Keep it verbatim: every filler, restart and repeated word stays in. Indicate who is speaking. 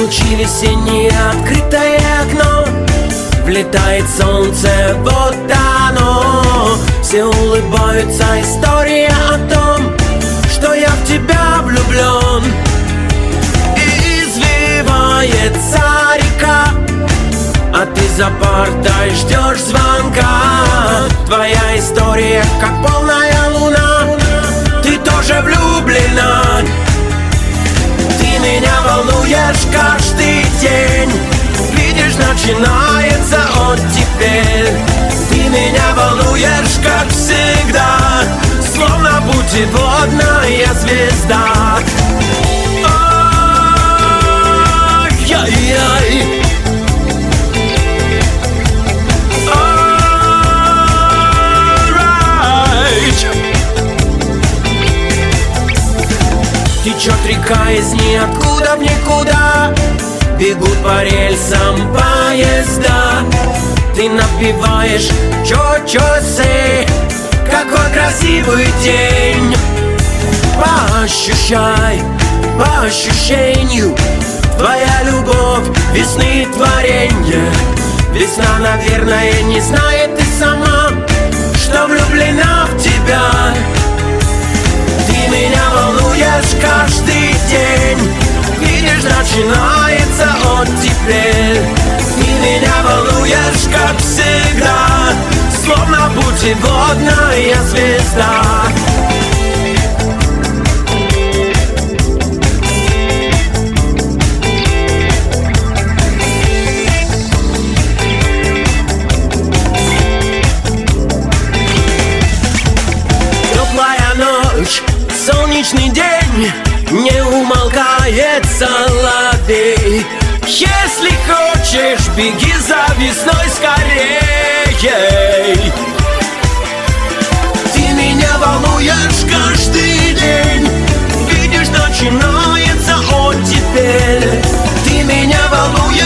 Speaker 1: Лучи весенние, открытое окно, влетает солнце, вот оно. Все улыбаются, история о том, что я в тебя влюблен. И извивается река, а ты за партой ждешь звонка. Твоя история как полная луна, ты тоже влюблена. Ты меня волнуешь каждый день, видишь, начинается оттепель. Ты меня волнуешь, как всегда, словно путеводная звезда. Ай-яй-яй. Течет река из ниоткуда в никуда, бегут по рельсам поезда. Ты напеваешь чо-чо-сэй, какой красивый день. Поощущай, по ощущению, твоя любовь весны творенье. Весна, наверное, не знает и сама, что влюблена в тебя. Ты меня волнуешь каждый день, видишь, начинается оттепель. Ты меня волнуешь, как всегда, словно путеводная звезда. Теплая ночь, солнечный день, не умолкает соловей. Если хочешь, беги за весной скорей. Ты меня волнуешь каждый день, видишь, начинается оттепель. Ты меня волнуешь